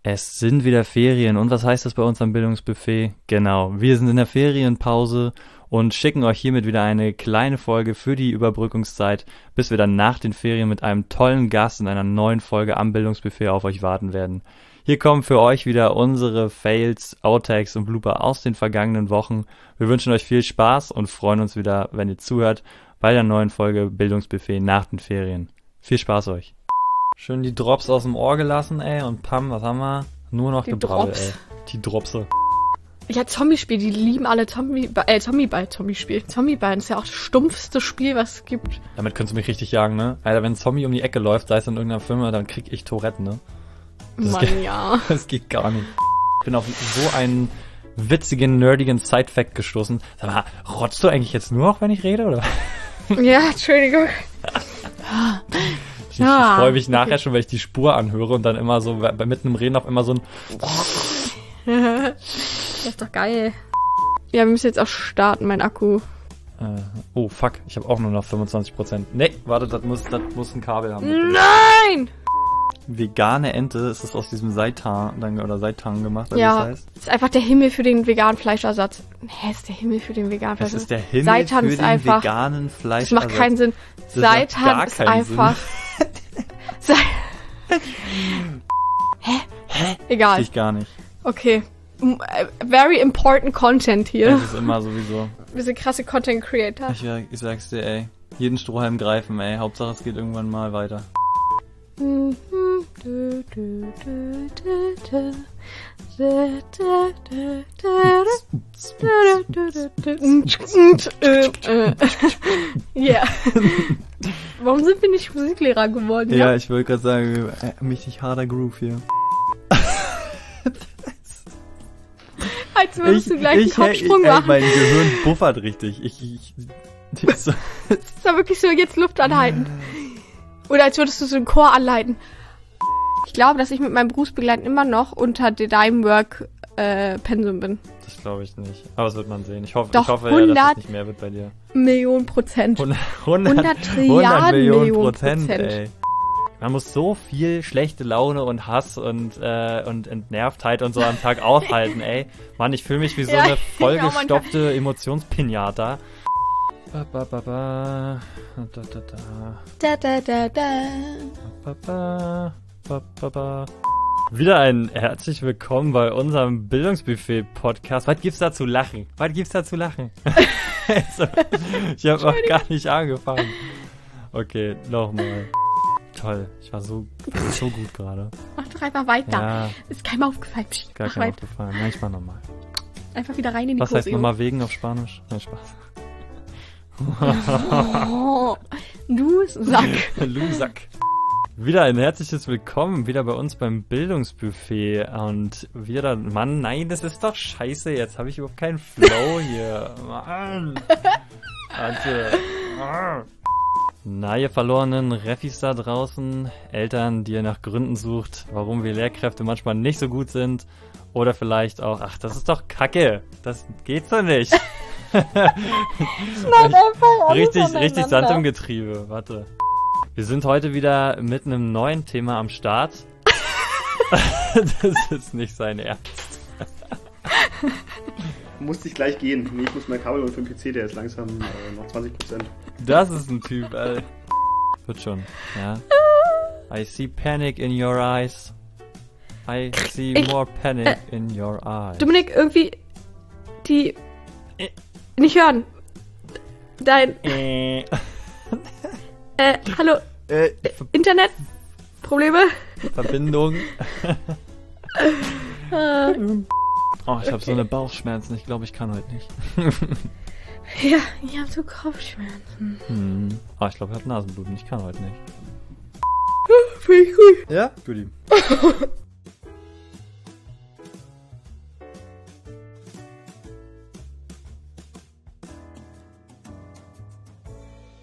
Es sind wieder Ferien. Und was heißt das bei uns am Bildungsbuffet? Genau, wir sind in der Ferienpause und schicken euch hiermit wieder eine kleine Folge für die Überbrückungszeit, bis wir dann nach den Ferien mit einem tollen Gast in einer neuen Folge am Bildungsbuffet auf euch warten werden. Hier kommen für euch wieder unsere Fails, Outtakes und Blooper aus den vergangenen Wochen. Wir wünschen euch viel Spaß und freuen uns wieder, wenn ihr zuhört, bei der neuen Folge Bildungsbuffet nach den Ferien. Viel Spaß euch. Schön die Drops aus dem Ohr gelassen, ey. Und Pam, was haben wir? Nur noch Gebrabbel, ey. Die Dropse. Ja, Zombie-Spiel, die lieben alle Zombie-Spiel. Zombie-Ball ist ja auch das stumpfste Spiel, was es gibt. Damit könntest du mich richtig jagen, ne? Alter, wenn ein Zombie um die Ecke läuft, sei es in irgendeiner Firma, dann krieg ich Tourette, ne? Ja. Das geht gar nicht. Ich bin auf so einen witzigen, nerdigen Side-Fact gestoßen. Sag mal, rotzt du eigentlich jetzt nur noch, wenn ich rede, oder? Ja, Entschuldigung. Ich freue mich nachher schon, weil ich die Spur anhöre und dann immer so mitten im Reden auf immer so ein... Das ist doch geil. Ja, wir müssen jetzt auch starten, mein Akku. Oh, fuck. Ich habe auch nur noch 25%. Nee, warte, das muss ein Kabel haben. Nein! Vegane Ente, ist das aus diesem Seitan gemacht, oder ja, wie das heißt? ist einfach der Himmel für den veganen Fleischersatz. Ist der Himmel für den veganen Das Fleischersatz. ist der Himmel Seitan für ist den einfach, veganen Fleischersatz. Das macht keinen Sinn. Seitan ist einfach... Hä? Egal. Ich gar nicht. Okay. Very important content hier. Das ist immer sowieso. Wir sind krasse Content Creator. Ich sag's dir, ey. Jeden Strohhalm greifen, ey. Hauptsache es geht irgendwann mal weiter. Yeah. Warum sind wir nicht Musiklehrer geworden? Ja, ich wollte gerade sagen, mächtig harter Groove hier. Als würdest du gleich einen Kopfsprung machen. Mein Gehirn buffert richtig. Das war wirklich so, jetzt Luft anhalten. Oder als würdest du so einen Chor anleiten. Ich glaube, dass ich mit meinem Berufsbegleiten immer noch unter der Dimework Pensum bin. Das glaube ich nicht. Aber das wird man sehen. Ich hoffe, Doch, ja, dass es nicht mehr wird bei dir. 100%. 100 Trilliarden Millionen Prozent, ey. Man muss so viel schlechte Laune und Hass und Entnervtheit und so am Tag aushalten, ey. Mann, ich fühle mich wie so eine vollgestopfte Emotionspinata. Wieder ein herzlich willkommen bei unserem Bildungsbuffet-Podcast. Was gibt's da zu lachen? Also, ich habe noch gar nicht angefangen. Okay, nochmal. Toll, ich war so gut gerade. Mach doch einfach weiter. Ja. Ist keinem aufgefallen. Gar keinem aufgefallen. Ja, ich mach nochmal. Einfach wieder rein in die Was Kurse. heißt nochmal wegen auf Spanisch? Nein, Spaß. Oh, du Sack. Lusack. Wieder ein herzliches Willkommen, wieder bei uns beim Bildungsbuffet und wieder, Mann, nein, das ist doch scheiße, jetzt habe ich überhaupt keinen Flow hier. Mann. Also. Na, ihr verlorenen Reffis da draußen, Eltern, die ihr nach Gründen sucht, warum wir Lehrkräfte manchmal nicht so gut sind oder vielleicht auch, ach, das ist doch Kacke, das geht so nicht. Richtig Sand im Getriebe, warte. Wir sind heute wieder mit einem neuen Thema am Start. Das ist nicht sein Ernst. Musste ich gleich gehen. Nee, ich muss mein Kabel holen für den PC, der ist langsam noch 20%. Das ist ein Typ, ey. Wird schon, ja. I see panic in your eyes. I see more panic in your eyes. Dominik, irgendwie die nicht hören. Dein hallo. Internet? Probleme? Verbindung. Oh, ich habe so eine Bauchschmerzen. Ich glaube, ich kann heute nicht. Ja, ich habe so Kopfschmerzen. Oh, ich glaube, ich habe Nasenbluten. Ich kann heute nicht. Finde ich gut. Ja? Guti.